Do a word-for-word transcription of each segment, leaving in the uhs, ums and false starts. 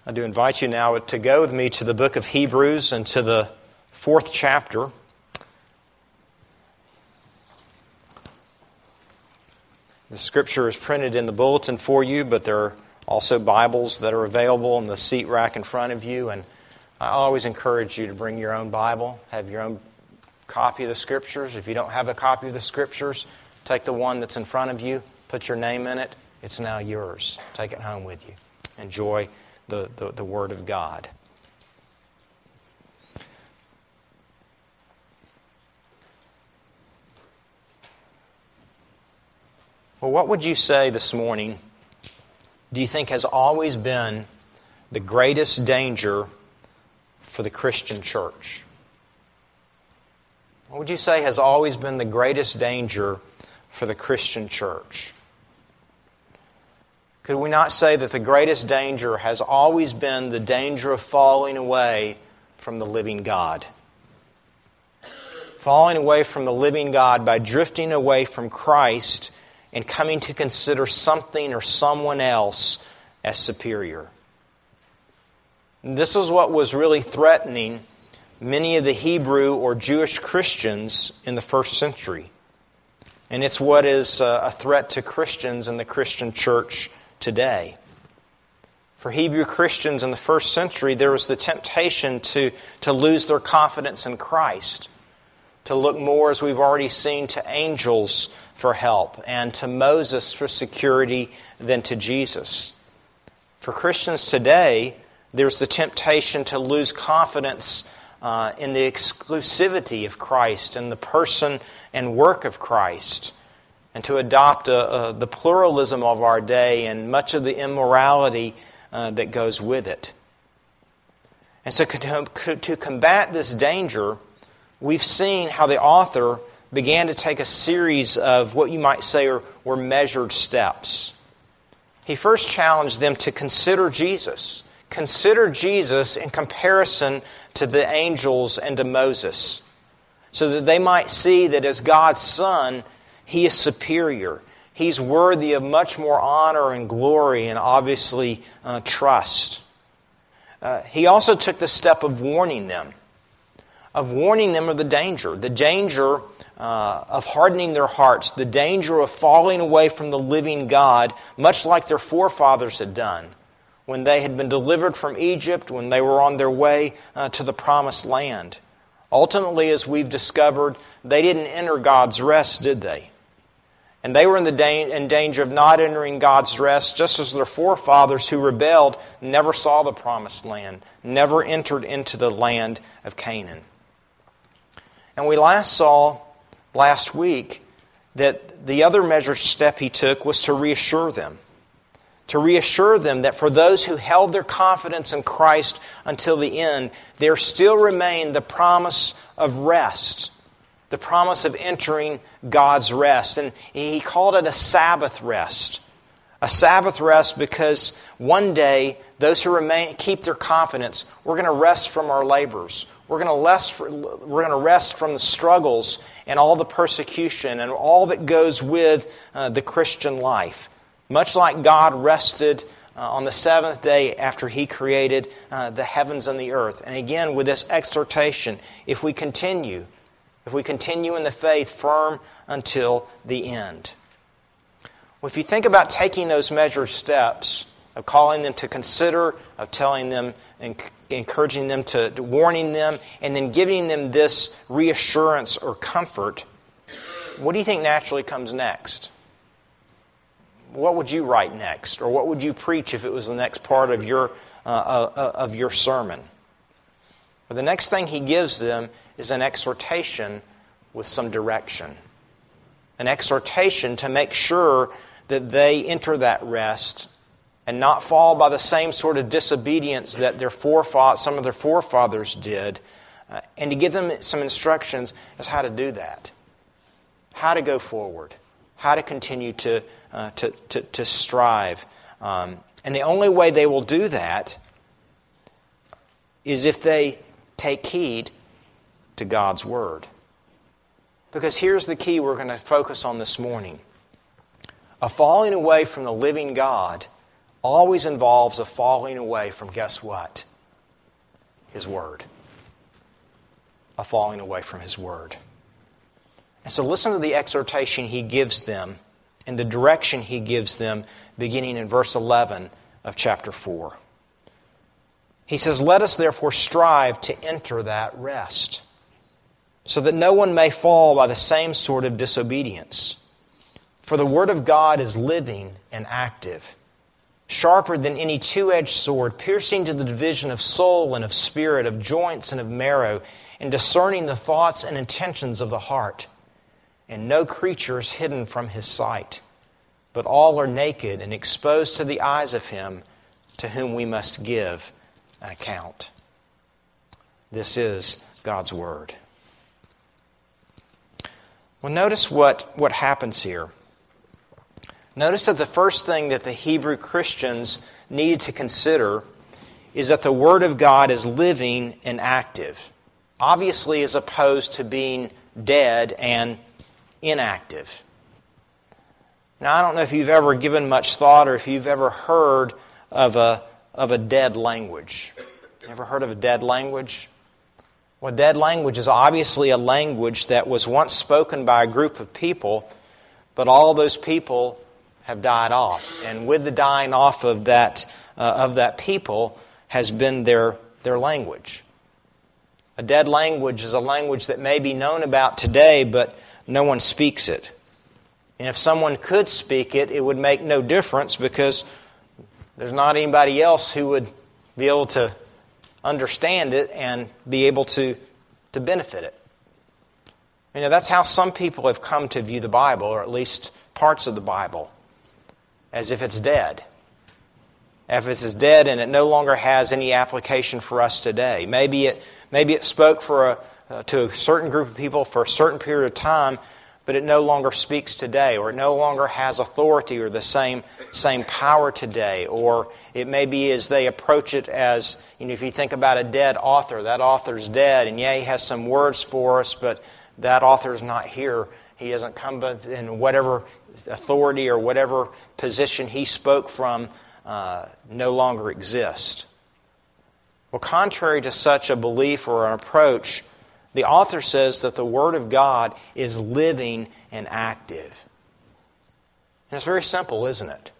I do invite you now to go with me to the book of Hebrews and to the fourth chapter. The scripture is printed in the bulletin for you, but there are also Bibles that are available in the seat rack in front of you. And I always encourage you to bring your own Bible, have your own copy of the scriptures. If you don't have a copy of the scriptures, take the one that's in front of you, put your name in it. It's now yours. Take it home with you. Enjoy The, the, the Word of God. Well, what would you say this morning do you think has always been the greatest danger for the Christian church? What would you say has always been the greatest danger for the Christian church? Could we not say that the greatest danger has always been the danger of falling away from the living God? Falling away from the living God by drifting away from Christ and coming to consider something or someone else as superior. And this is what was really threatening many of the Hebrew or Jewish Christians in the first century. And it's what is a threat to Christians in the Christian church today. For Hebrew Christians in the first century, there was the temptation to, to lose their confidence in Christ, to look more, as we've already seen, to angels for help and to Moses for security than to Jesus. For Christians today, there's the temptation to lose confidence uh, in the exclusivity of Christ and the person and work of Christ, and to adopt a, a, the pluralism of our day and much of the immorality uh, that goes with it. And so to, to combat this danger, we've seen how the author began to take a series of what you might say are, were measured steps. He first challenged them to consider Jesus. Consider Jesus in comparison to the angels and to Moses, so that they might see that as God's Son, He is superior. He's worthy of much more honor and glory and obviously uh, trust. Uh, he also took the step of warning them, of warning them of the danger, the danger uh, of hardening their hearts, the danger of falling away from the living God, much like their forefathers had done when they had been delivered from Egypt, when they were on their way uh, to the promised land. Ultimately, as we've discovered, they didn't enter God's rest, did they? And they were in, the da- in danger of not entering God's rest, just as their forefathers who rebelled never saw the promised land, never entered into the land of Canaan. And we last saw, last week, that the other measured step he took was to reassure them. To reassure them that for those who held their confidence in Christ until the end, there still remained the promise of rest. The promise of entering God's rest. And he called it a Sabbath rest. A Sabbath rest because one day, those who remain keep their confidence, we're going to rest from our labors. We're going to rest, we're going to rest from the struggles and all the persecution and all that goes with uh, the Christian life. Much like God rested uh, on the seventh day after He created uh, the heavens and the earth. And again, with this exhortation, if we continue, if we continue in the faith firm until the end. Well, if you think about taking those measured steps, of calling them to consider, of telling them, encouraging them to, warning them, and then giving them this reassurance or comfort, what do you think naturally comes next? What would you write next? Or what would you preach if it was the next part of your, uh, uh, of your sermon? Well, the next thing he gives them is an exhortation with some direction. An exhortation to make sure that they enter that rest and not fall by the same sort of disobedience that their forefathers, some of their forefathers did, uh, and to give them some instructions as how to do that, how to go forward, how to continue to uh, to, to to strive, um, and the only way they will do that is if they take heed to God's Word. Because here's the key we're going to focus on this morning. A falling away from the living God always involves a falling away from, guess what? His Word. A falling away from His Word. And so listen to the exhortation He gives them and the direction He gives them beginning in verse eleven of chapter four. He says, "Let us therefore strive to enter that rest, so that no one may fall by the same sort of disobedience. For the Word of God is living and active, sharper than any two-edged sword, piercing to the division of soul and of spirit, of joints and of marrow, and discerning the thoughts and intentions of the heart. And no creature is hidden from His sight, but all are naked and exposed to the eyes of Him to whom we must give an account." This is God's Word. Well, notice what, what happens here. Notice that the first thing that the Hebrew Christians needed to consider is that the Word of God is living and active, obviously as opposed to being dead and inactive. Now, I don't know if you've ever given much thought or if you've ever heard of a, of a dead language. Ever heard of a dead language? Well, dead language is obviously a language that was once spoken by a group of people, but all those people have died off. And with the dying off of that uh, of that people has been their, their language. A dead language is a language that may be known about today, but no one speaks it. And if someone could speak it, it would make no difference because there's not anybody else who would be able to understand it and be able to, to benefit it. You know, that's how some people have come to view the Bible, or at least parts of the Bible, as if it's dead. If it's dead and it no longer has any application for us today. Maybe it maybe it spoke for a, uh, to a certain group of people for a certain period of time, but it no longer speaks today, or it no longer has authority or the same same power today. Or it may be as they approach it as, you know, if you think about a dead author, that author's dead, and yeah, he has some words for us, but that author's not here. He hasn't come in whatever authority or whatever position he spoke from uh, no longer exists. Well, contrary to such a belief or an approach, the author says that the Word of God is living and active. And it's very simple, isn't it?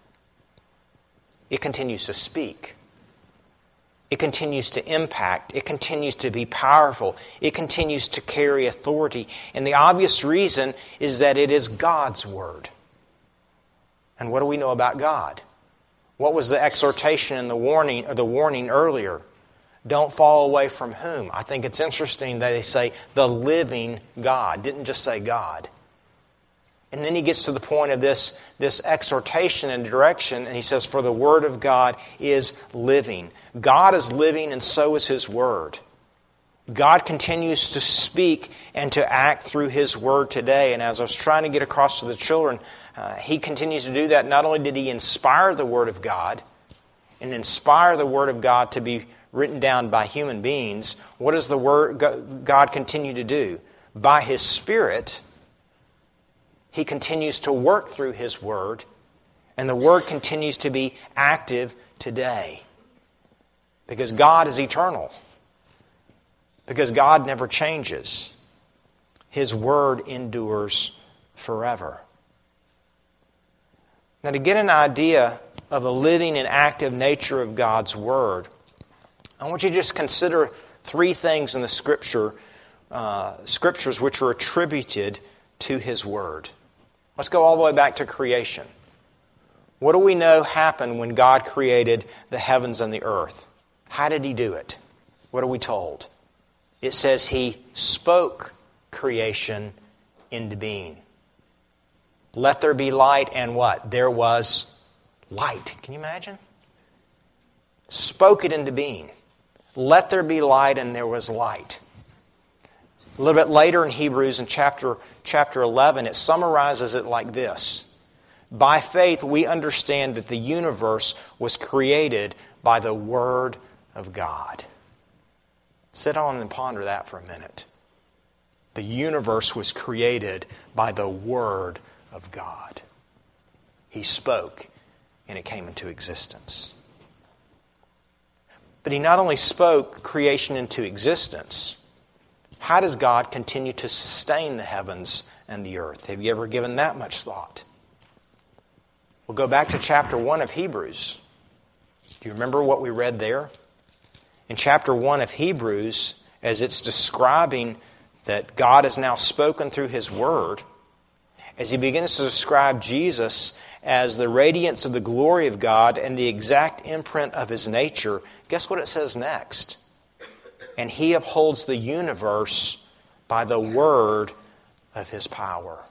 It continues to speak. It continues to impact. It continues to be powerful. It continues to carry authority. And the obvious reason is that it is God's Word. And what do we know about God? What was the exhortation and the warning, or the warning earlier? Don't fall away from whom? I think it's interesting that they say the living God. Didn't just say God. And then he gets to the point of this, this exhortation and direction, and he says, for the Word of God is living. God is living, and so is His Word. God continues to speak and to act through His Word today. And as I was trying to get across to the children, uh, He continues to do that. Not only did He inspire the Word of God, and inspire the Word of God to be written down by human beings, what does the Word God continue to do? By His Spirit, He continues to work through His Word, and the Word continues to be active today. Because God is eternal. Because God never changes. His Word endures forever. Now, to get an idea of the living and active nature of God's Word, I want you to just consider three things in the Scripture, uh, Scriptures which are attributed to His Word. Let's go all the way back to creation. What do we know happened when God created the heavens and the earth? How did He do it? What are we told? It says He spoke creation into being. Let there be light, and what? There was light. Can you imagine? Spoke it into being. Let there be light, and there was light. A little bit later in Hebrews, in chapter, chapter eleven, it summarizes it like this. By faith, we understand that the universe was created by the Word of God. Sit on and ponder that for a minute. The universe was created by the Word of God. He spoke, and it came into existence. But he not only spoke creation into existence, how does God continue to sustain the heavens and the earth? Have you ever given that much thought? We'll go back to chapter one of Hebrews. Do you remember what we read there? In chapter one of Hebrews, as it's describing that God has now spoken through His Word, as he begins to describe Jesus as the radiance of the glory of God and the exact imprint of His nature, guess what it says next? And He upholds the universe by the word of His power.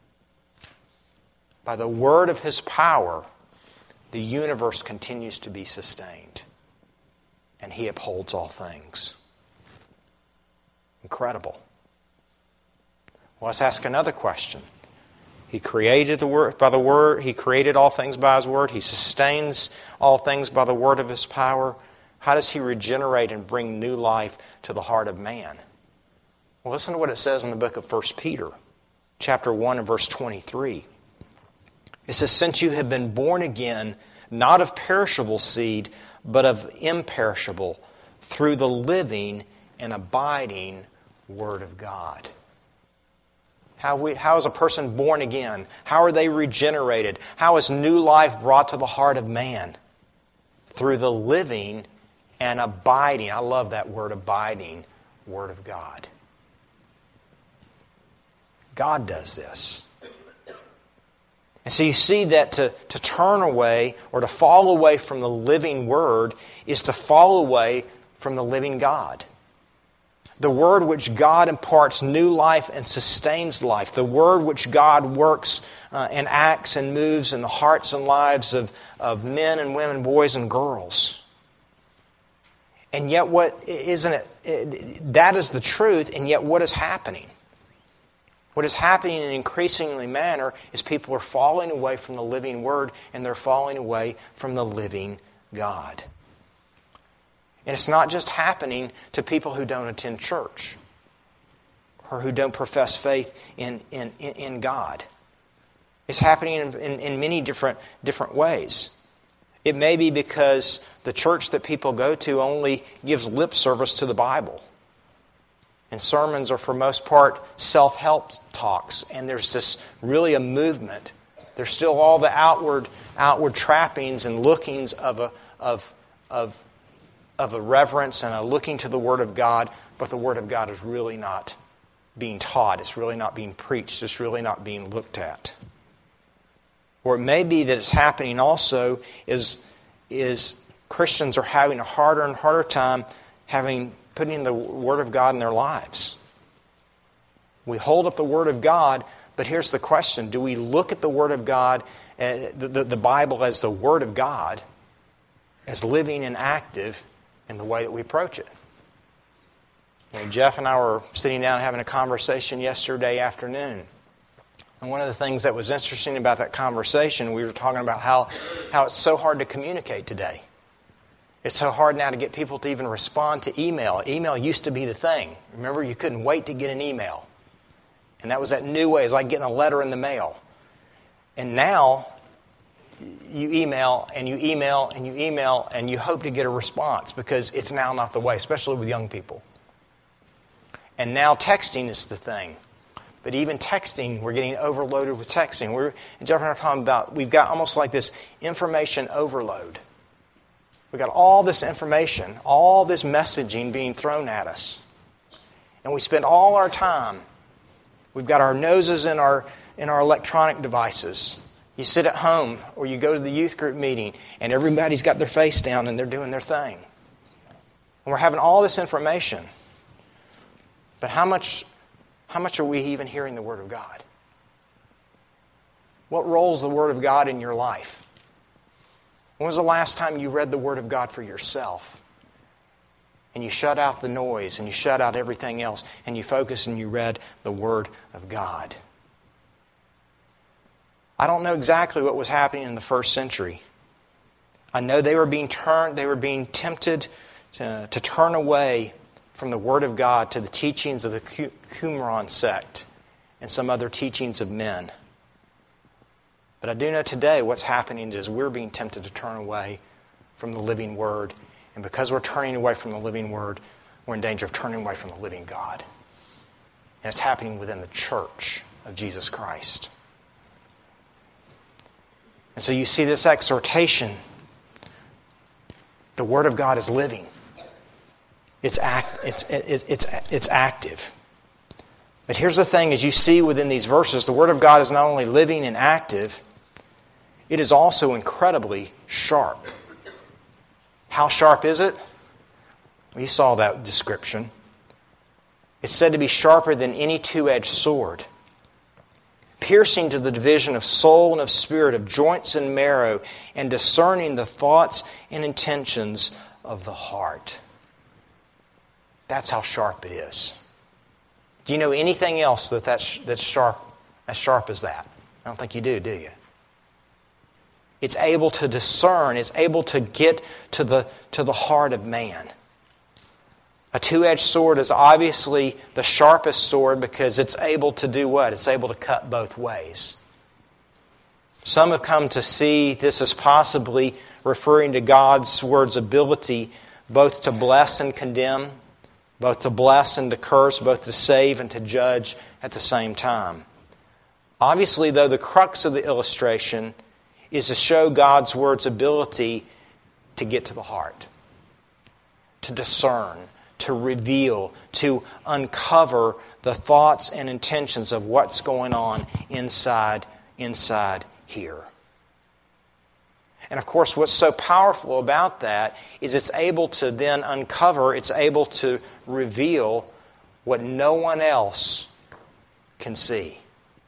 By the word of His power, the universe continues to be sustained. And He upholds all things. Incredible. Well, let's ask another question. He created the word by the word. He created all things by His word. He sustains all things by the word of His power. How does He regenerate and bring new life to the heart of man? Well, listen to what it says in the book of First Peter, chapter one and verse twenty-three. It says, "Since you have been born again, not of perishable seed, but of imperishable, through the living and abiding Word of God." How, we, how is a person born again? How are they regenerated? How is new life brought to the heart of man? Through the living and abiding, I love that word, abiding, Word of God. God does this. And so you see that to, to turn away or to fall away from the living Word is to fall away from the living God. The Word which God imparts new life and sustains life. The Word which God works uh, and acts and moves in the hearts and lives of, of men and women, boys and girls. And yet what, isn't it, it, that is the truth, and yet what is happening? What is happening in an increasingly manner is people are falling away from the living Word and they're falling away from the living God. And it's not just happening to people who don't attend church or who don't profess faith in, in, in God. It's happening in, in, in many different, different ways. It may be because the church that people go to only gives lip service to the Bible. And sermons are for most part self-help talks. And there's just really a movement. There's still all the outward outward trappings and lookings of a of of of a reverence and a looking to the Word of God, but the Word of God is really not being taught. It's really not being preached. It's really not being looked at. Or it may be that it's happening also is, is Christians are having a harder and harder time having putting the Word of God in their lives. We hold up the Word of God, but here's the question. Do we look at the Word of God, uh, the, the, the Bible as the Word of God, as living and active in the way that we approach it? You know, Jeff and I were sitting down having a conversation yesterday afternoon. And one of the things that was interesting about that conversation, we were talking about how, how it's so hard to communicate today. It's so hard now to get people to even respond to email. Email used to be the thing. Remember, you couldn't wait to get an email. And that was that new way. It's like getting a letter in the mail. And now, you email and you email and you email and you hope to get a response because it's now not the way, especially with young people. And now texting is the thing. But even texting, we're getting overloaded with texting. We're, Jeff and I are talking about, we've got almost like this information overload. We've got all this information, all this messaging being thrown at us. And we spend all our time, we've got our noses in our in our electronic devices. You sit at home or you go to the youth group meeting and everybody's got their face down and they're doing their thing. And we're having all this information. But how much, how much are we even hearing the Word of God? What role is the Word of God in your life? When was the last time you read the Word of God for yourself? And you shut out the noise and you shut out everything else and you focus and you read the Word of God. I don't know exactly what was happening in the first century. I know they were being turned, they were being tempted to, to turn away from the Word of God to the teachings of the Qumran sect and some other teachings of men. But But I do know today what's happening is we're being tempted to turn away from the living Word. And because we're turning away from the living Word, we're in danger of turning away from the living God. And it's happening within the church of Jesus Christ. And so you see this exhortation. The Word of God is living. It's act, it's, it's, it's, it's active. But here's the thing, as you see within these verses, the Word of God is not only living and active, it is also incredibly sharp. How sharp is it? Well, you saw that description. It's said to be sharper than any two-edged sword, piercing to the division of soul and of spirit, of joints and marrow, and discerning the thoughts and intentions of the heart. That's how sharp it is. Do you know anything else that that's, that's sharp, as sharp as that? I don't think you do, do you? It's able to discern. It's able to get to the, to the heart of man. A two-edged sword is obviously the sharpest sword because it's able to do what? It's able to cut both ways. Some have come to see this as possibly referring to God's Word's ability both to bless and condemn, both to bless and to curse, both to save and to judge at the same time. Obviously, though, the crux of the illustration is to show God's Word's ability to get to the heart, to discern, to reveal, to uncover the thoughts and intentions of what's going on inside, inside here. And of course, what's so powerful about that is it's able to then uncover, it's able to reveal what no one else can see.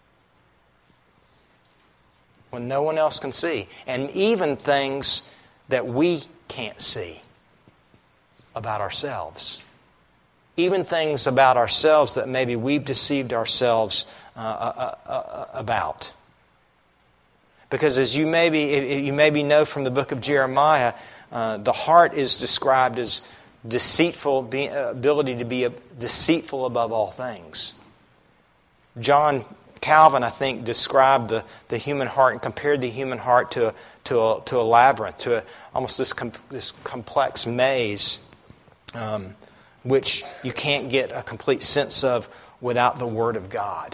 What no one else can see. And even things that we can't see about ourselves. Even things about ourselves that maybe we've deceived ourselves uh, uh, uh, about. Because as you maybe you maybe know from the book of Jeremiah, uh, the heart is described as deceitful, be, uh, ability to be deceitful above all things. John Calvin, I think, described the, the human heart and compared the human heart to a, to a, to a labyrinth, to a, almost this com, this complex maze, um, which you can't get a complete sense of without the Word of God.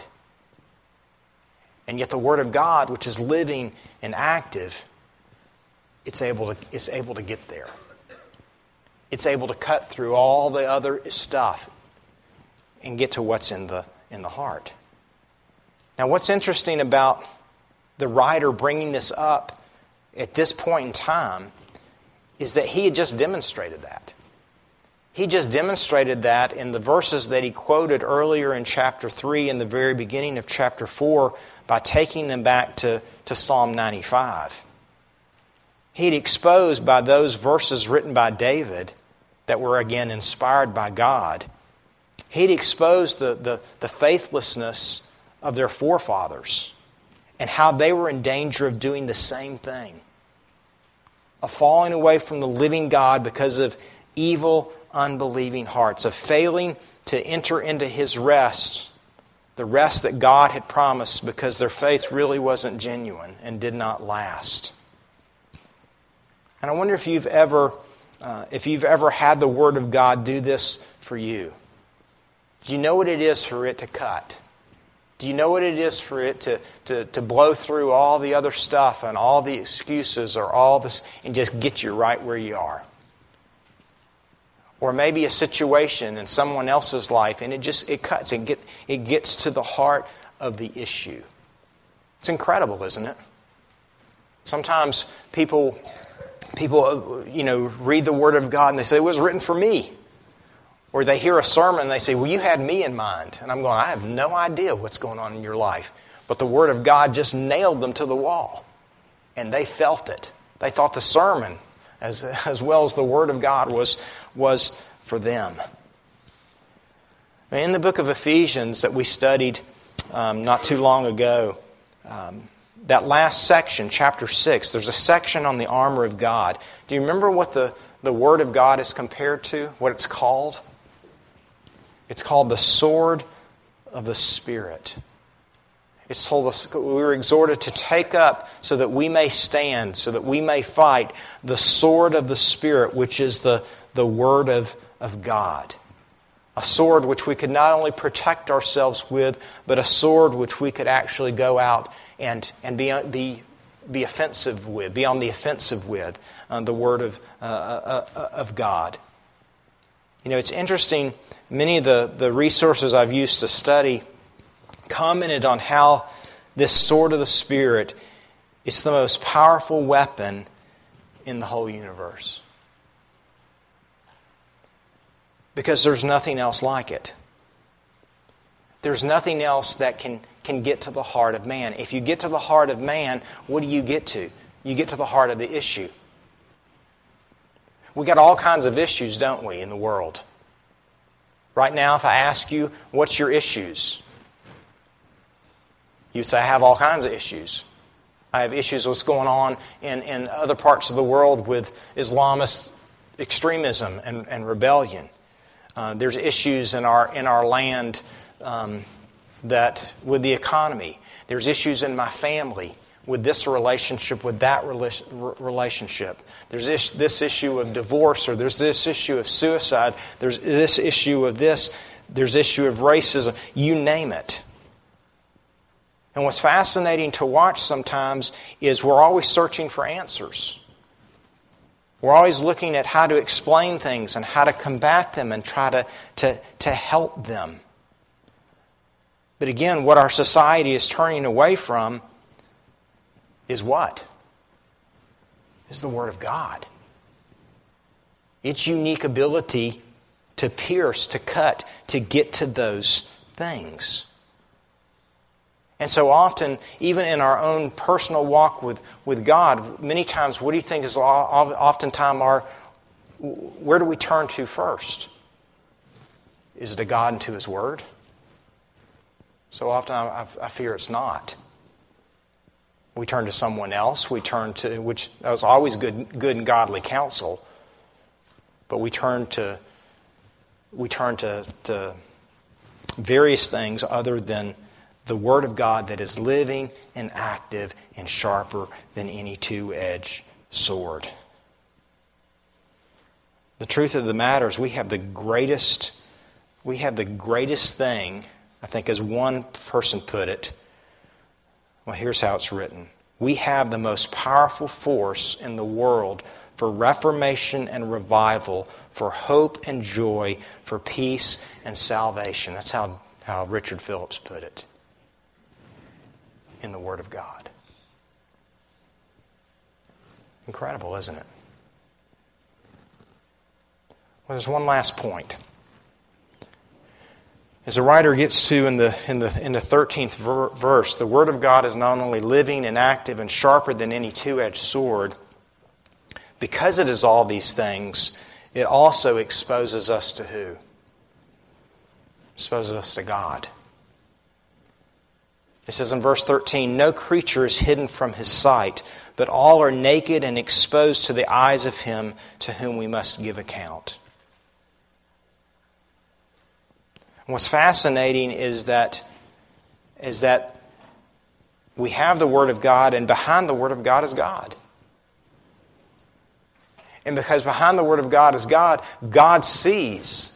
And yet the Word of God, which is living and active, it's able to, it's able to get there. It's able to cut through all the other stuff and get to what's in the, in the heart. Now, what's interesting about the writer bringing this up at this point in time is that he had just demonstrated that. He just demonstrated that in the verses that he quoted earlier in chapter three and the very beginning of chapter four by taking them back to, to Psalm ninety-five. He'd exposed by those verses written by David that were again inspired by God. He'd exposed the, the, the faithlessness of their forefathers and how they were in danger of doing the same thing. Of falling away from the living God because of evil, unbelieving hearts, of failing to enter into His rest, the rest that God had promised because their faith really wasn't genuine and did not last. And I wonder if you've ever, uh, if you've ever had the Word of God do this for you. Do you know what it is for it to cut? Do you know what it is for it to, to, to blow through all the other stuff and all the excuses or all this and just get you right where you are? Or maybe a situation in someone else's life and it just it cuts, it, get, it gets to the heart of the issue. It's incredible, isn't it? Sometimes people, people you know, read the Word of God and they say, it was written for me. Or they hear a sermon and they say, well, you had me in mind. And I'm going, I have no idea what's going on in your life. But the Word of God just nailed them to the wall. And they felt it. They thought the sermon, as, as well as the Word of God, was, was for them. In the book of Ephesians that we studied um, not too long ago, um, that last section, chapter six, there's a section on the armor of God. Do you remember what the, the Word of God is compared to? What it's called? It's called the sword of the Spirit. It's told us we were exhorted to take up so that we may stand, so that we may fight the sword of the Spirit, which is the, the Word of, of God. A sword which we could not only protect ourselves with, but a sword which we could actually go out and, and be, be, be offensive with, be on the offensive with, uh, the Word of, uh, uh, of God. You know, it's interesting, many of the, the resources I've used to study commented on how this sword of the Spirit is the most powerful weapon in the whole universe. Because there's nothing else like it. There's nothing else that can, can get to the heart of man. If you get to the heart of man, what do you get to? You get to the heart of the issue. We got all kinds of issues, don't we, in the world? Right now, if I ask you, what's your issues? You say, I have all kinds of issues. I have issues with what's going on in, in other parts of the world with Islamist extremism and, and rebellion. Uh, there's issues in our in our land um, that with the economy. There's issues in my family with this relationship, with that relationship. There's this, this issue of divorce, or there's this issue of suicide. There's this issue of this. There's issue of racism. You name it. And what's fascinating to watch sometimes is we're always searching for answers. We're always looking at how to explain things and how to combat them and try to, to, to help them. But again, what our society is turning away from is what? Is the Word of God. Its unique ability to pierce, to cut, to get to those things. And so often, even in our own personal walk with, with God, many times, what do you think is oftentimes our, where do we turn to first? Is it to God and to His Word? So often I, I fear it's not. We turn to someone else, we turn to, which was always good, good and godly counsel, but we turn to, we turn to, to various things other than the Word of God that is living and active and sharper than any two-edged sword. The truth of the matter is we have the greatest, we have the greatest thing, I think as one person put it. Well, here's how it's written. We have the most powerful force in the world for reformation and revival, for hope and joy, for peace and salvation. That's how, how Richard Phillips put it. In the Word of God. Incredible, isn't it? Well, there's one last point. As the writer gets to in the in the in the thirteenth ver- verse, the Word of God is not only living and active and sharper than any two-edged sword. Because it is all these things, it also exposes us to who? Exposes us to God. It says in verse thirteen, no creature is hidden from His sight, but all are naked and exposed to the eyes of Him to whom we must give account. And what's fascinating is that, is that we have the Word of God, and behind the Word of God is God. And because behind the Word of God is God, God sees.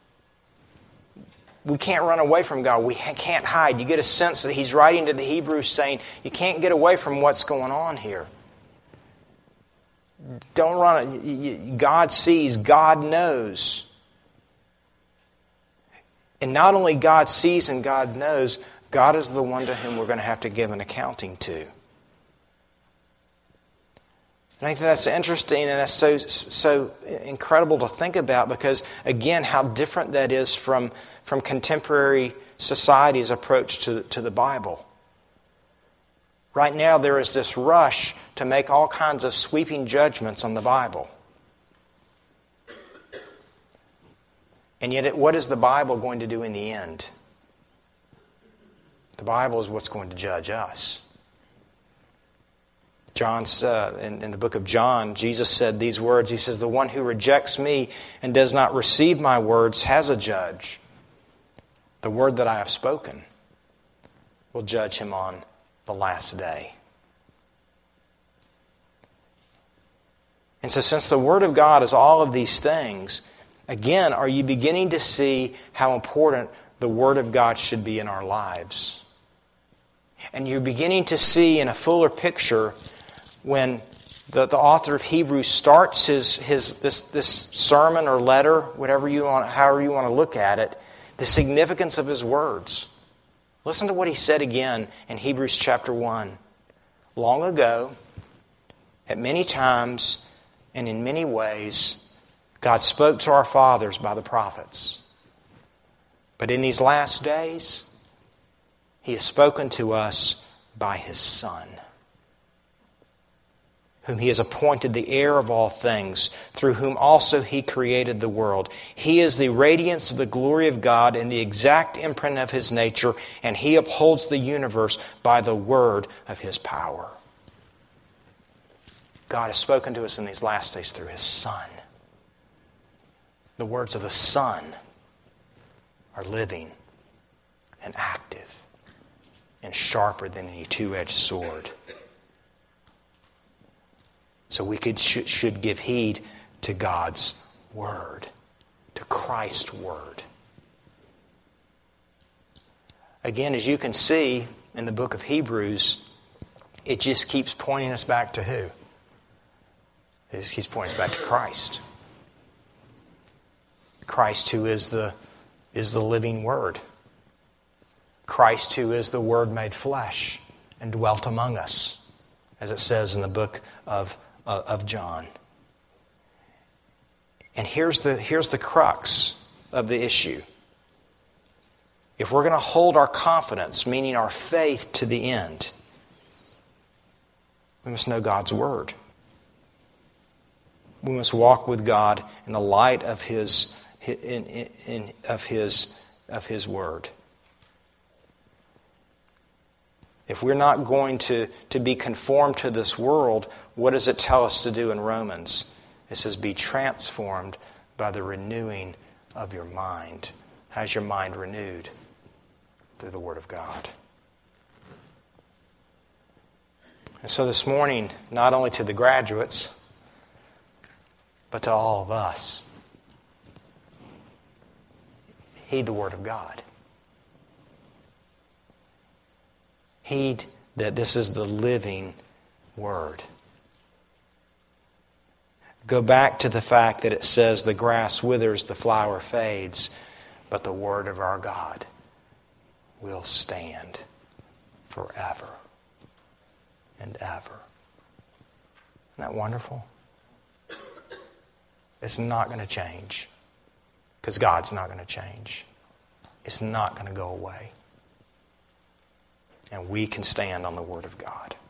We can't run away from God. We can't hide. You get a sense that he's writing to the Hebrews saying, you can't get away from what's going on here. Don't run. God sees. God knows. And not only God sees and God knows, God is the one to whom we're going to have to give an accounting to. I think that's interesting and that's so so incredible to think about because, again, how different that is from, from contemporary society's approach to, to the Bible. Right now there is this rush to make all kinds of sweeping judgments on the Bible. And yet it, what is the Bible going to do in the end? The Bible is what's going to judge us. John, uh, in, in the book of John, Jesus said these words. He says, the one who rejects me and does not receive my words has a judge. The word that I have spoken. will judge him on the last day. And so since the Word of God is all of these things, again, are you beginning to see how important the Word of God should be in our lives? And you're beginning to see in a fuller picture when the, the author of Hebrews starts his, his this, this sermon or letter, whatever you want, however you want to look at it, the significance of his words. Listen to what he said again in Hebrews chapter one. Long ago, at many times and in many ways, God spoke to our fathers by the prophets. But in these last days, He has spoken to us by His Son, whom He has appointed the heir of all things, through whom also He created the world. He is the radiance of the glory of God and the exact imprint of His nature, and He upholds the universe by the word of His power. God has spoken to us in these last days through His Son. The words of the Son are living and active and sharper than any two-edged sword. So we could should, should give heed to God's Word, to Christ's Word. Again, as you can see in the book of Hebrews, it just keeps pointing us back to who? It just keeps pointing us back to Christ. Christ who is the, is the living Word. Christ who is the Word made flesh and dwelt among us, as it says in the book of, uh, of John. And here's the, here's the crux of the issue. If we're going to hold our confidence, meaning our faith, to the end, we must know God's Word. We must walk with God in the light of His in, in, in, of His of His Word. If we're not going to, to be conformed to this world, what does it tell us to do in Romans? It says, be transformed by the renewing of your mind. How's your mind renewed? Through the Word of God. And so this morning, not only to the graduates, but to all of us, heed the Word of God. Heed that this is the living Word. Go back to the fact that it says the grass withers, the flower fades, but the Word of our God will stand forever and ever. Isn't that wonderful? It's not going to change, because God's not going to change. It's not going to go away. And we can stand on the Word of God.